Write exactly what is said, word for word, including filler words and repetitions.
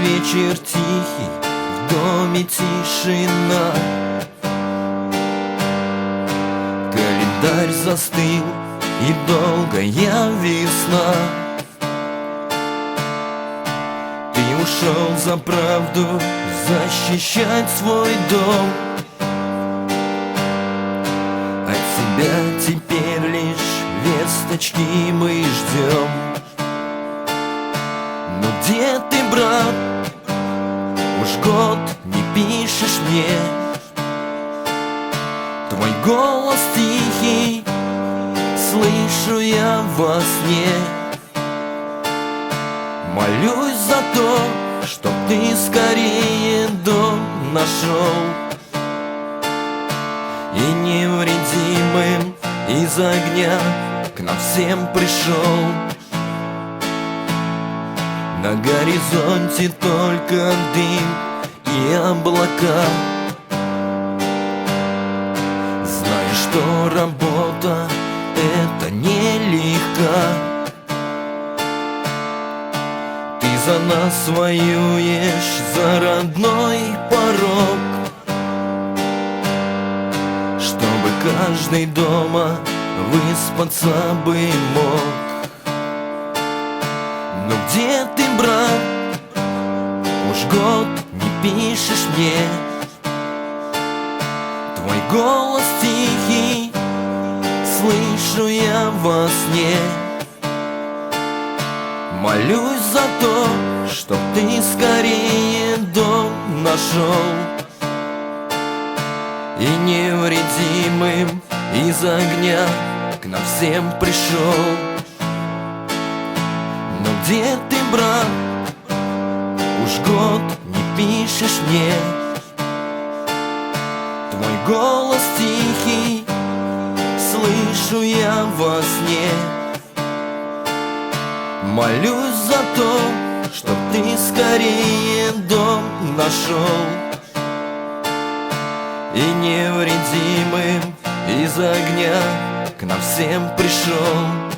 вечер тихий, в доме тишина. Календарь застыл, и долгая весна. Ты ушел за правду, защищать свой дом. От тебя теперь лишь весточки мы ждем. Но где ты, брат? Уж год не пишешь мне. Твой голос тихий слышу я во сне. Молюсь за то, чтоб ты скорее дом нашел и невредимым из огня к нам всем пришел. На горизонте только дым и облака. Знаю, что работа это нелегко. Ты за нас воюешь, за родной порог, чтобы каждый дома выспаться бы мог. Но где ты, брат? Уж год не пишешь мне. Твой голос тихий слышу я во сне. Молюсь за то, чтоб ты скорее дом нашел и невредимым из огня к нам всем пришел. Но где ты, брат? Уж год не пишешь мне. Твой голос тихий слышу я во сне. Молюсь за то, чтоб ты скорее дом нашел и невредимым из огня к нам всем пришел.